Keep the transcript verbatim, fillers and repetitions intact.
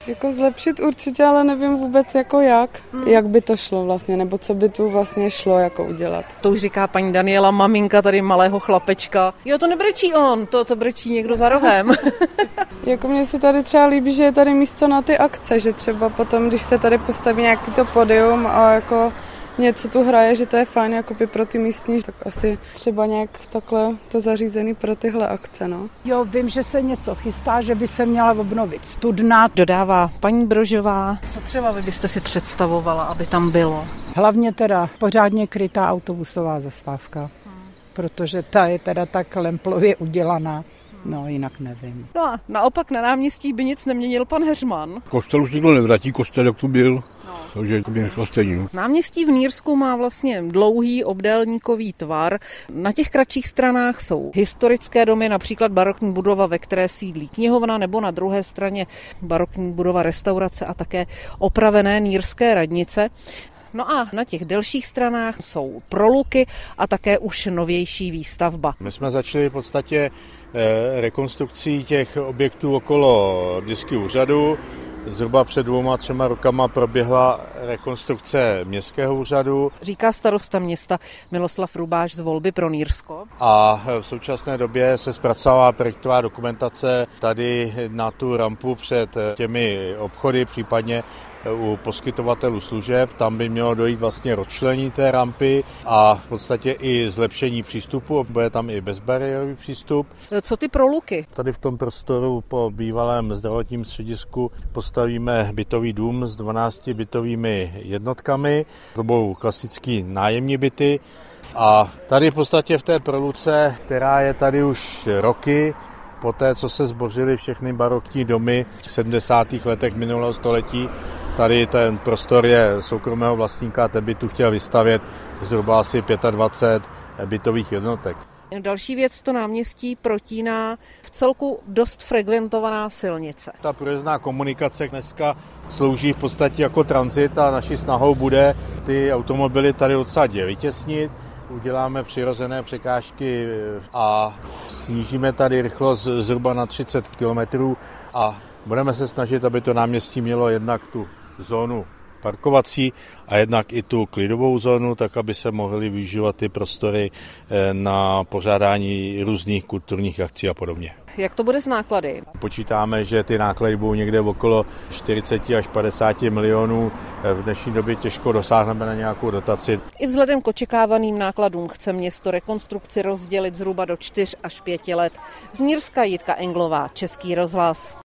Jako zlepšit určitě, ale nevím vůbec jako jak, hmm. jak by to šlo vlastně, nebo co by tu vlastně šlo jako udělat. To už říká paní Daniela, maminka tady malého chlapečka. Jo, to nebrečí on, to, to brečí někdo za rohem. Jako mně se tady třeba líbí, že je tady místo na ty akce, že třeba potom, když se tady postaví nějaký to podium a jako něco tu hraje, že to je fajn jakoby pro ty místní, tak asi třeba nějak takhle to zařízený pro tyhle akce, no. Jo, vím, že se něco chystá, že by se měla obnovit studna. Dodává paní Brožová. Co třeba vy byste si představovala, aby tam bylo? Hlavně teda pořádně krytá autobusová zastávka, hmm. protože ta je teda tak lemplově udělaná. No, jinak nevím. No a naopak na náměstí by nic neměnil pan Heřman. Kostel už nikdo nevratí, kostel jak tu byl, no. Takže to by nechal stejně. Náměstí v Nýrsku má vlastně dlouhý obdélníkový tvar. Na těch kratších stranách jsou historické domy, například barokní budova, ve které sídlí knihovna, nebo na druhé straně barokní budova restaurace a také opravené nýrské radnice. No a na těch delších stranách jsou proluky a také už novější výstavba. My jsme začali v podstatě rekonstrukcí těch objektů okolo městského úřadu. Zhruba před dvouma, třema rokama proběhla rekonstrukce městského úřadu. Říká starosta města Miloslav Rubáš z Volby pro Nýrsko. A v současné době se zpracovává projektová dokumentace tady na tu rampu před těmi obchody, případně u poskytovatelů služeb. Tam by mělo dojít vlastně rozčlení té rampy a v podstatě i zlepšení přístupu. Bude tam i bezbariérový přístup. Co ty proluky? Tady v tom prostoru po bývalém zdravotním středisku postavíme bytový dům s dvanácti bytovými jednotkami. To budou klasický nájemní byty. A tady v podstatě v té proluce, která je tady už roky, poté co se zbořily všechny barokní domy v sedmdesátých letech minulého století, tady ten prostor je soukromého vlastníka, ten by tu chtěl vystavět zhruba asi dvacet pět bytových jednotek. Další věc, to náměstí protíná v celku dost frekventovaná silnice. Ta průjezdná komunikace dneska slouží v podstatě jako tranzit a naší snahou bude ty automobily tady odsud vytěsnit. Uděláme přirozené překážky a snížíme tady rychlost zhruba na třicet kilometrů a budeme se snažit, aby to náměstí mělo jednak tu zónu parkovací a jednak i tu klidovou zónu, tak aby se mohly využívat ty prostory na pořádání různých kulturních akcí a podobně. Jak to bude s náklady? Počítáme, že ty náklady budou někde okolo čtyřicet až padesát milionů. V dnešní době těžko dosáhneme na nějakou dotaci. I vzhledem k očekávaným nákladům chce město rekonstrukci rozdělit zhruba do čtyř až pěti let. Z Nýrska Jitka Englová, Český rozhlas.